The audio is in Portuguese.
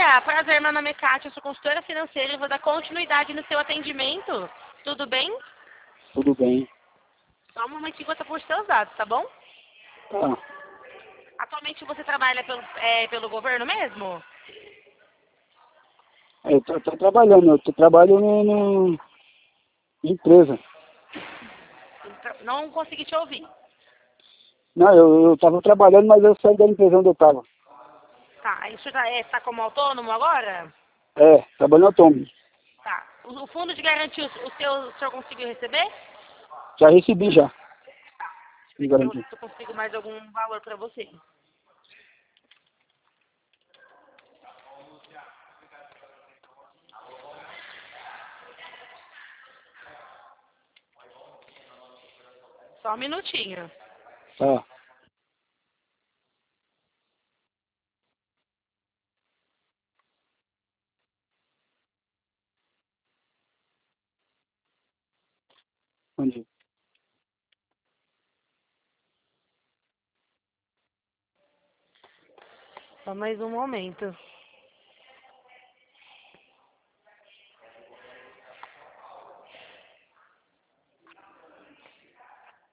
dia, prazer, meu nome é Kátia, eu sou consultora financeira e vou dar continuidade no seu atendimento. Tudo bem? Tudo bem. Só um momentinho que eu vou por seus dados, tá bom? Tá. Atualmente você trabalha pelo governo mesmo? Eu tô trabalhando, eu trabalho no empresa. Não consegui te ouvir. Não, eu tava trabalhando, mas eu saí da empresa onde eu tava. Tá, aí o senhor tá como autônomo agora? Trabalhando autônomo. Tá. O fundo de garantia, o senhor conseguiu receber? Já recebi já, Deixa me eu ver garantir. se eu consigo mais algum valor pra você. Só um minutinho. Tá. Onde? Só mais um momento.